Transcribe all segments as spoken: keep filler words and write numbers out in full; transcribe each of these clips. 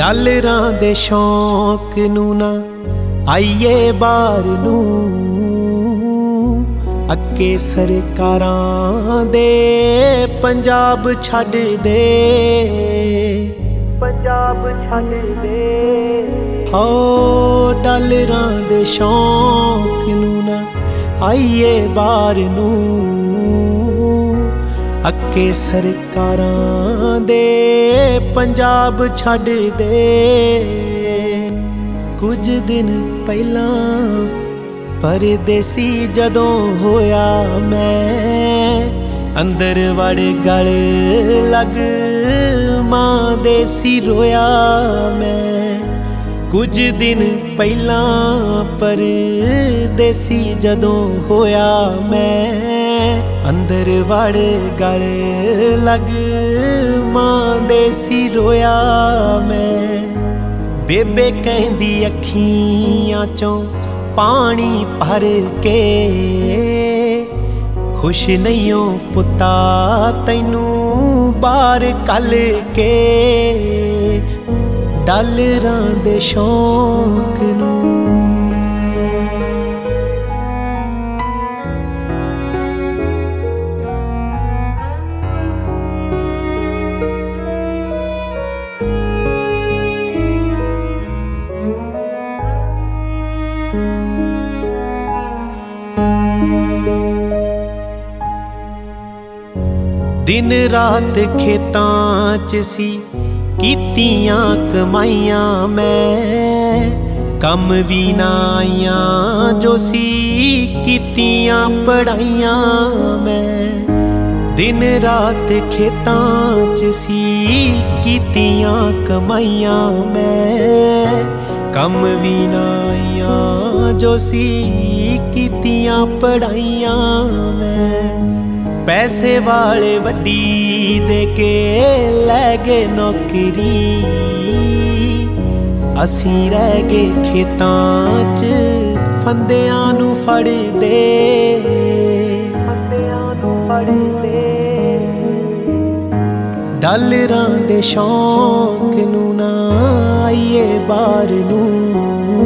ਡਾਲਰਾਂ ਦੇ ਸ਼ੌਕ ਨੂੰ ਨਾ ਆਈਏ ਬਾਹਰ ਨੂੰ, ਅੱਕੇ ਸਰਕਾਰਾਂ ਦੇ ਪੰਜਾਬ ਛੱਡ ਦੇ, ਪੰਜਾਬ ਛੱਡ ਦੇ। ਹੋ ਡਾਲਰਾਂ ਦੇ ਸ਼ੌਕ ਨੂੰ ਨਾ ਆਈਏ ਬਾਹਰ ਨੂੰ, ਅੱਕੇ ਸਰਕਾਰਾਂ ਦੇ ਪੰਜਾਬ ਛੱਡ ਦੇ। ਕੁਝ ਦਿਨ ਪਹਿਲਾਂ ਪਰਦੇਸੀ ਜਦੋਂ ਹੋਇਆ ਮੈਂ, ਅੰਦਰ ਵੜ ਗਲ ਲੱਗ ਮਾਂ ਦੇਸੀ ਰੋਇਆ ਮੈਂ। ਕੁਝ ਦਿਨ ਪਹਿਲਾਂ ਪਰਦੇਸੀ ਜਦੋਂ ਹੋਇਆ ਮੈਂ, ਅੰਦਰ ਵੜ ਗਲ ਲੱਗ ਮਾਂ ਦੇਸੀ ਰੋਇਆ ਮੈਂ। ਬੇਬੇ ਕਹਿੰਦੀ ਅੱਖੀਆਂ ਚੋਂ ਪਾਣੀ ਭਰ ਕੇ, ਖੁਸ਼ ਨਹੀਂ ਓ ਪੁੱਤਾ ਤੈਨੂੰ ਬਾਹਰ ਕੱਲ ਕੇ, ਡਾਲਰਾਂ ਦੇ ਸ਼ੌਕ ਨੂੰ। ਦਿਨ ਰਾਤ ਖੇਤਾਂ 'ਚ ਸੀ ਕੀਤੀਆਂ ਕਮਾਈਆਂ ਮੈਂ, ਕੰਮ ਵੀ ਨਾ ਆਈਆਂ ਜੋ ਸੀ ਕੀਤੀਆਂ ਪੜ੍ਹਾਈਆਂ ਮੈਂ। ਦਿਨ ਰਾਤ ਖੇਤਾਂ 'ਚ ਸੀ ਕੀਤੀਆਂ ਕਮਾਈਆਂ ਮੈਂ, ਕੰਮ ਵੀ ਨਾ ਆਈਆਂ ਜੋ ਸੀ ਕੀਤੀਆਂ ਪੜ੍ਹਾਈਆਂ ਮੈਂ। ਪੈਸੇ ਵਾਲੇ ਵੱਡੀ ਦੇ ਕੇ ਲੈ ਗਏ ਨੌਕਰੀ, ਅਸੀਂ ਰਹਿ ਗਏ ਖੇਤਾਂ 'ਚ ਫੰਦਿਆਂ ਨੂੰ ਫੜਦੇ, ਫੰਦਿਆਂ ਨੂੰ ਫੜਦੇ। ਡਾਲਰਾਂ ਦੇ ਸ਼ੌਕ ਨੂੰ ਨਾ ਆਈਏ ਬਾਹਰ ਨੂੰ,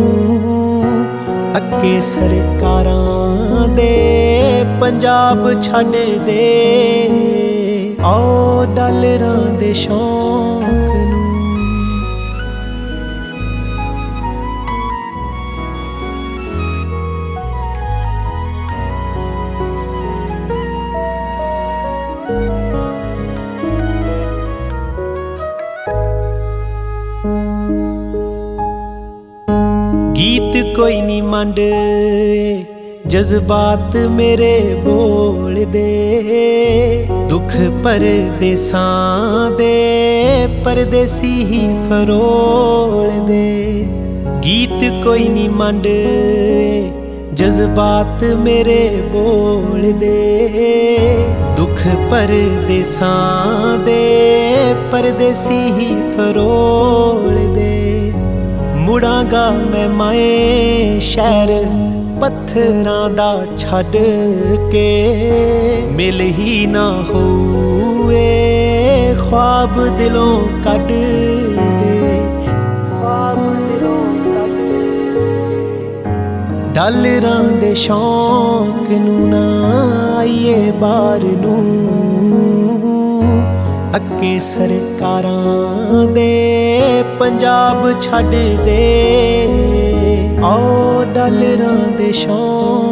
ਅੱਕੇ ਸਰਕਾਰਾਂ ਦੇ ਪੰਜਾਬ ਛੱਡ ਦੇ। ਆਓ ਡਾਲਰਾਂ ਦੇ ਸ਼ੌਕ ਨੂੰ। ਗੀਤ ਕੋਈ ਨੀ ਮੰਡ ਜਜ਼ਬਾਤ ਮੇਰੇ ਬੋਲਦੇ, ਦੁੱਖ ਪਰਦੇਸਾਂ ਦੇ ਪਰਦੇਸੀ ਹੀ ਫਰੋਲਦੇ। ਗੀਤ ਕੋਈ ਨੀ ਮੰਡ ਜਜ਼ਬਾਤ ਮੇਰੇ ਬੋਲਦੇ, ਦੁੱਖ ਪਰਦੇਸਾਂ ਦੇ ਪਰਦੇਸੀ ਹੀ ਫਰੋਲਦੇ। ਮੁੜਾਂਗਾ ਮੈਂ ਮਾਏ ਸ਼ਹਿਰ ਪੱਥਰਾਂ ਦਾ ਛੱਡ ਕੇ, ਮਿਲ ਹੀ ਨਾ ਹੋਏ ਖ਼ਵਾਬ ਦਿਲੋਂ ਕੱਢ ਦੇ, ਖ਼ਵਾਬ ਦਿਲੋਂ ਕੱਢ ਦੇ। ਡਾਲਰਾਂ ਦੇ ਸ਼ੌਕ ਨੂੰ ਨਾ ਆਈਏ ਬਾਹਰ ਨੂੰ, ਅੱਕੇ ਸਰਕਾਰਾਂ ਦੇ ਪੰਜਾਬ ਛੱਡ ਦੇ। ਆਓ ਡਾਲਰਾਂ ਦੇ ਸ਼ੌਕ